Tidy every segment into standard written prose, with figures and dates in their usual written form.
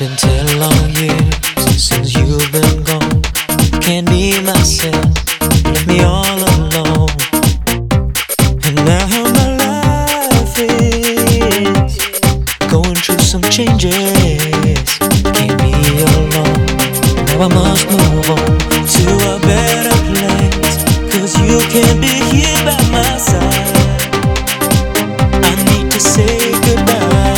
been 10 long years since you've been gone. Can't be myself, left me all alone. And now my life is going through some changes. Can't be alone. Now I must move on to a better place, 'cause you can't be here by my side. I need to say goodbye.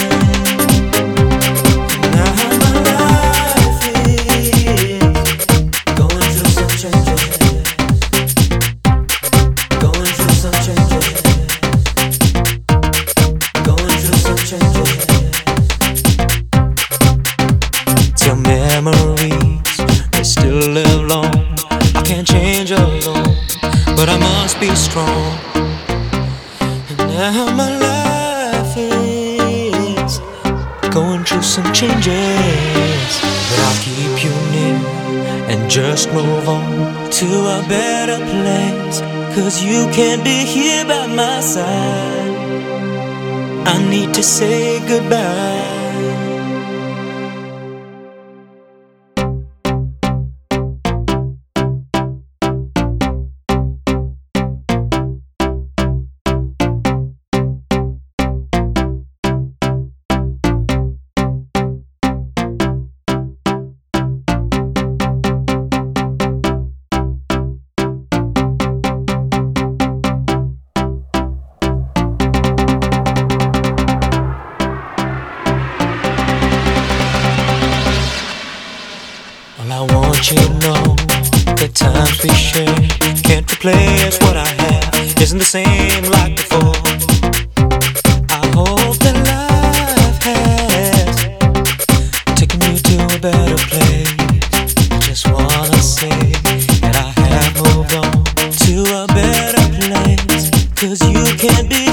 Your memories, they still live long. I can't change alone, but I must be strong. And now my life is going through some changes, but I'll keep you near and just move on to a better place, 'cause you can't be here by my side. I need to say goodbye. I want you to know the times we share can't replace what I have. Isn't the same like before. I hope that life has taken you to a better place. I just wanna say that I have moved on to a better place, 'cause you can't be